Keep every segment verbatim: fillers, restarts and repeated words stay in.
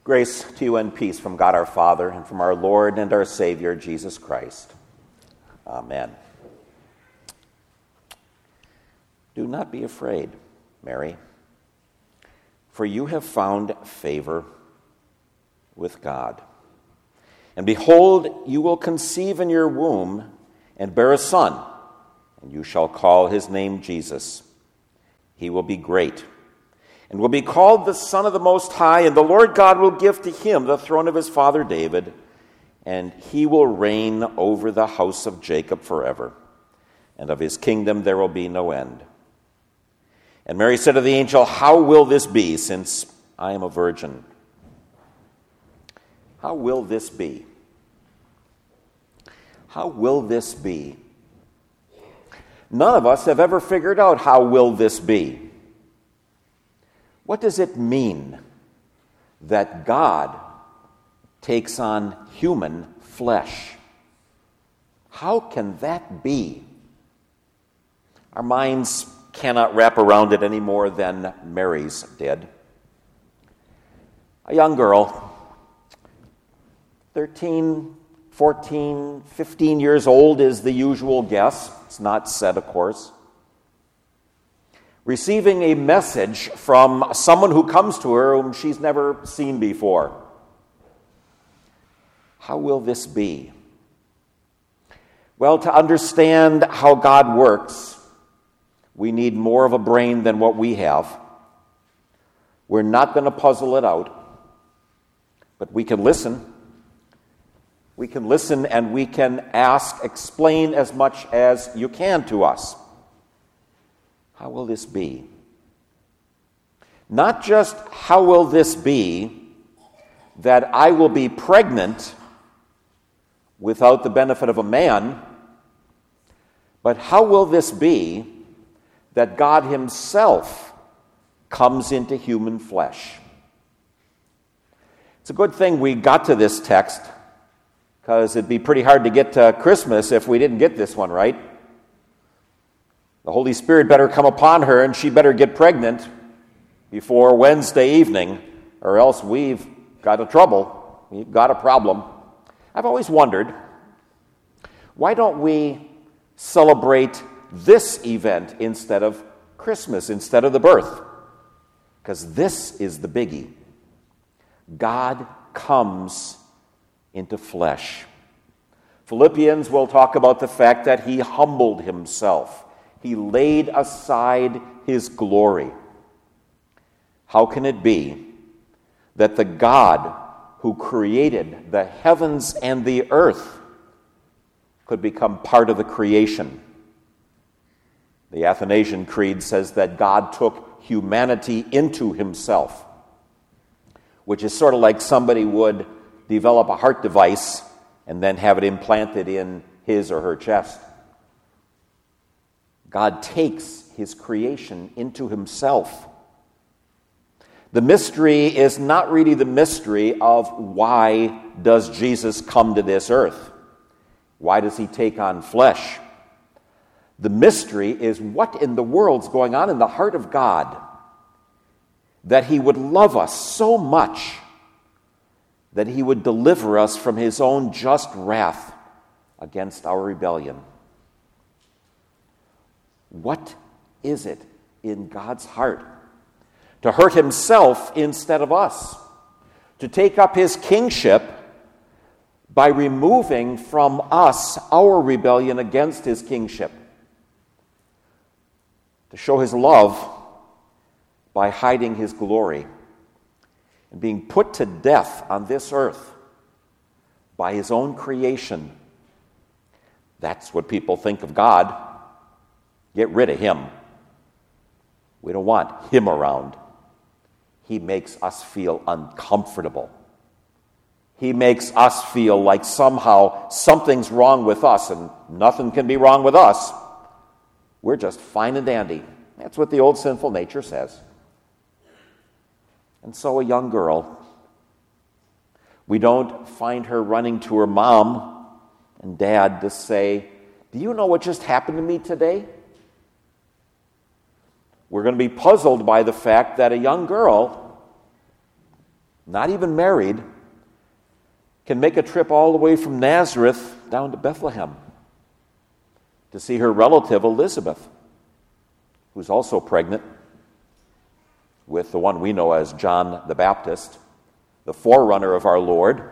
Grace to you and peace from God our Father and from our Lord and our Savior, Jesus Christ. Amen. Do not be afraid, Mary, for you have found favor with God. And behold, you will conceive in your womb and bear a son, and you shall call his name Jesus. He will be great and will be called the Son of the Most High, and the Lord God will give to him the throne of his father David, and he will reign over the house of Jacob forever, and of his kingdom there will be no end. And Mary said to the angel, "How will this be, since I am a virgin?" How will this be? How will this be? None of us have ever figured out how will this be. What does it mean that God takes on human flesh? How can that be? Our minds cannot wrap around it any more than Mary's did. A young girl, thirteen, fourteen, fifteen years old is the usual guess. It's not said, of course. Receiving a message from someone who comes to her whom she's never seen before. How will this be? Well, to understand how God works, we need more of a brain than what we have. We're not going to puzzle it out, but we can listen. We can listen and we can ask, explain as much as you can to us. How will this be? Not just how will this be that I will be pregnant without the benefit of a man, but how will this be that God himself comes into human flesh? It's a good thing we got to this text, because it'd be pretty hard to get to Christmas if we didn't get this one right. The Holy Spirit better come upon her, and she better get pregnant before Wednesday evening, or else we've got a trouble. We've got a problem. I've always wondered, why don't we celebrate this event instead of Christmas, instead of the birth? Because this is the biggie. God comes into flesh. Philippians will talk about the fact that he humbled himself. He laid aside his glory. How can it be that the God who created the heavens and the earth could become part of the creation? The Athanasian Creed says that God took humanity into himself, which is sort of like somebody would develop a heart device and then have it implanted in his or her chest. God takes his creation into himself. The mystery is not really the mystery of why does Jesus come to this earth? Why does he take on flesh? The mystery is what in the world's going on in the heart of God that he would love us so much that he would deliver us from his own just wrath against our rebellion. What is it in God's heart to hurt himself instead of us? To take up his kingship by removing from us our rebellion against his kingship? To show his love by hiding his glory and being put to death on this earth by his own creation. That's what people think of God. Get rid of him. We don't want him around. He makes us feel uncomfortable. He makes us feel like somehow something's wrong with us, and nothing can be wrong with us. We're just fine and dandy. That's what the old sinful nature says. And so a young girl, we don't find her running to her mom and dad to say, "Do you know what just happened to me today?" We're going to be puzzled by the fact that a young girl not even married, can make a trip all the way from Nazareth down to Bethlehem to see her relative Elizabeth, who's also pregnant with the one we know as John the Baptist, the forerunner of our Lord.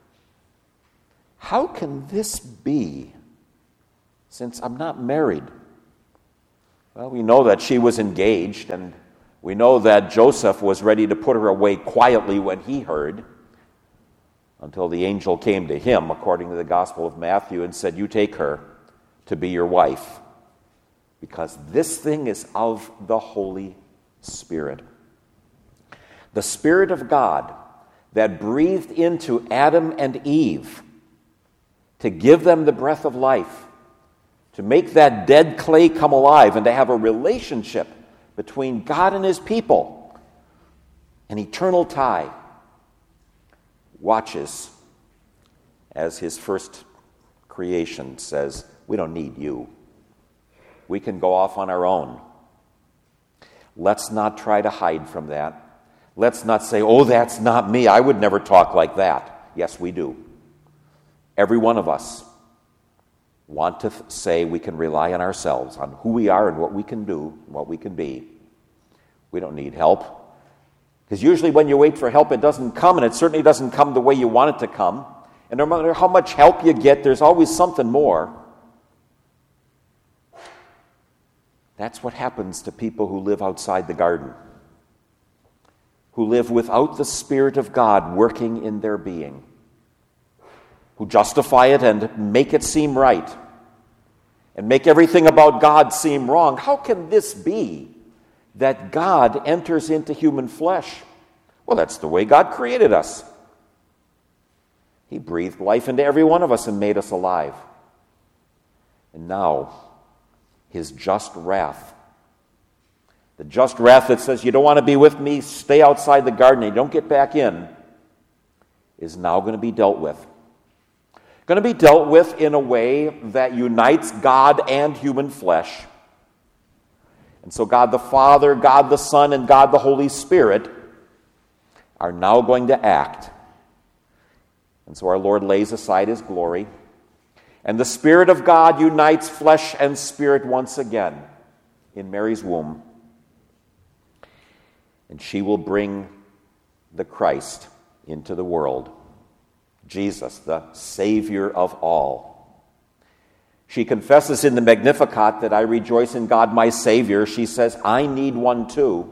How can this be, since I'm not married? Well, we know that she was engaged, and we know that Joseph was ready to put her away quietly when he heard, until the angel came to him, according to the Gospel of Matthew, and said, "You take her to be your wife, because this thing is of the Holy Spirit." The Spirit of God that breathed into Adam and Eve to give them the breath of life, to make that dead clay come alive, and to have a relationship between God and his people, an eternal tie, watches as his first creation says, "We don't need you. We can go off on our own." Let's not try to hide from that. Let's not say, "Oh, that's not me. I would never talk like that." Yes, we do. Every one of us want to th- say we can rely on ourselves, on who we are and what we can do, and what we can be. We don't need help. Because usually when you wait for help, it doesn't come, and it certainly doesn't come the way you want it to come. And no matter how much help you get, there's always something more. That's what happens to people who live outside the garden, who live without the Spirit of God working in their being, who justify it and make it seem right, and make everything about God seem wrong. How can this be that God enters into human flesh? Well, that's the way God created us. He breathed life into every one of us and made us alive. And now, his just wrath, the just wrath that says, "You don't want to be with me, stay outside the garden and don't get back in," is now going to be dealt with. Going to be dealt with in a way that unites God and human flesh. And so God the Father, God the Son, and God the Holy Spirit are now going to act. And so our Lord lays aside his glory, and the Spirit of God unites flesh and spirit once again in Mary's womb. And she will bring the Christ into the world, Jesus, the Savior of all. She confesses in the Magnificat that I rejoice in God my Savior. She says, I need one too.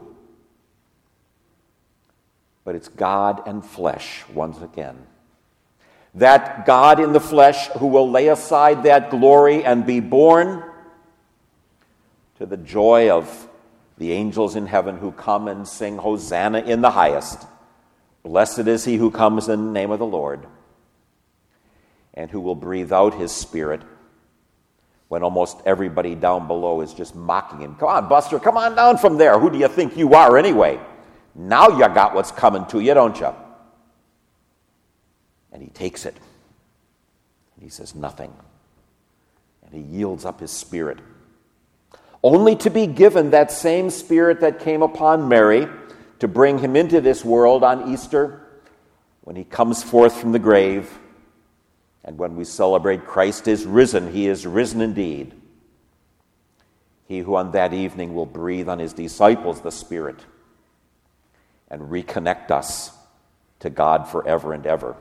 But it's God and flesh once again. That God in the flesh who will lay aside that glory and be born to the joy of the angels in heaven who come and sing Hosanna in the highest. Blessed is he who comes in the name of the Lord, and who will breathe out his Spirit when almost everybody down below is just mocking him. Come on, Buster, come on down from there. Who do you think you are anyway? Now you got what's coming to you, don't you? And he takes it. And he says nothing. And he yields up his Spirit. Only to be given that same Spirit that came upon Mary to bring him into this world on Easter when he comes forth from the grave. And when we celebrate Christ is risen, he is risen indeed. He who on that evening will breathe on his disciples the Spirit and reconnect us to God forever and ever.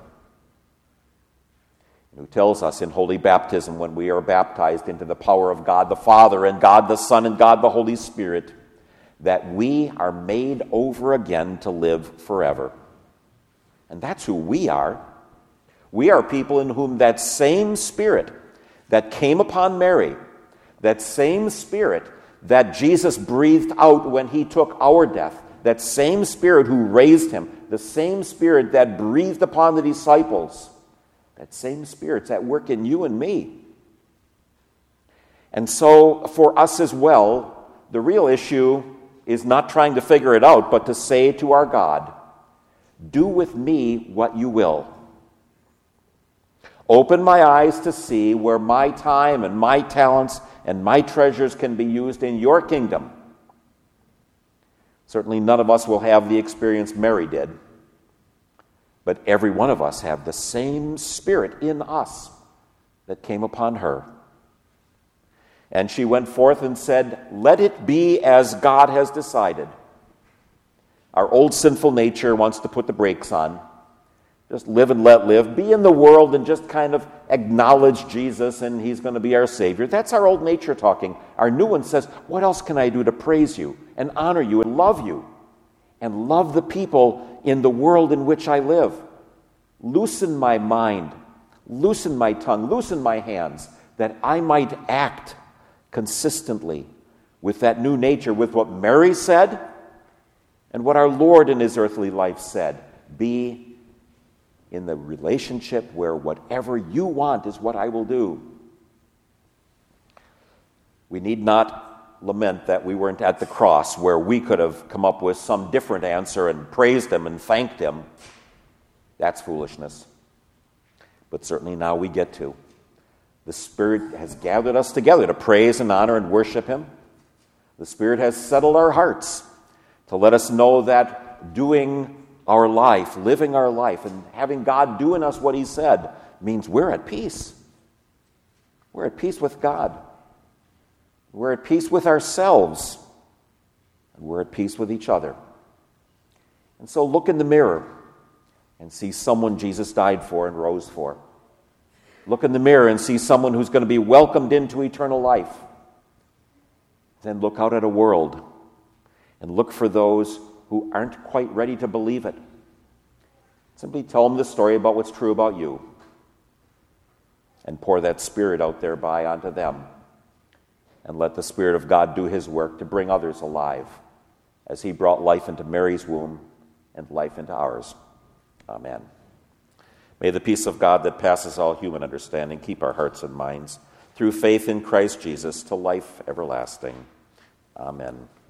Who tells us in holy baptism, when we are baptized into the power of God the Father and God the Son and God the Holy Spirit, that we are made over again to live forever. And that's who we are. We are people in whom that same Spirit that came upon Mary, that same Spirit that Jesus breathed out when he took our death, that same Spirit who raised him, the same Spirit that breathed upon the disciples, that same Spirit's at work in you and me. And so for us as well, the real issue is not trying to figure it out, but to say to our God, do with me what you will. Open my eyes to see where my time and my talents and my treasures can be used in your kingdom. Certainly none of us will have the experience Mary did. But every one of us have the same Spirit in us that came upon her. And she went forth and said, "Let it be as God has decided." Our old sinful nature wants to put the brakes on. Just live and let live. Be in the world and just kind of acknowledge Jesus and he's going to be our Savior. That's our old nature talking. Our new one says, what else can I do to praise you and honor you and love you and love the people in the world in which I live? Loosen my mind, loosen my tongue, loosen my hands, that I might act consistently with that new nature, with what Mary said and what our Lord in his earthly life said. Be in the relationship where whatever you want is what I will do. We need not lament that we weren't at the cross where we could have come up with some different answer and praised him and thanked him. That's foolishness. But certainly now we get to. The Spirit has gathered us together to praise and honor and worship him. The Spirit has settled our hearts to let us know that doing our life, living our life, and having God do in us what he said means we're at peace. We're at peace with God. We're at peace with ourselves. And we're at peace with each other. And so look in the mirror and see someone Jesus died for and rose for. Look in the mirror and see someone who's going to be welcomed into eternal life. Then look out at a world and look for those who aren't quite ready to believe it. Simply tell them the story about what's true about you and pour that Spirit out there by onto them. And let the Spirit of God do his work to bring others alive as he brought life into Mary's womb and life into ours. Amen. May the peace of God that passes all human understanding keep our hearts and minds through faith in Christ Jesus to life everlasting. Amen.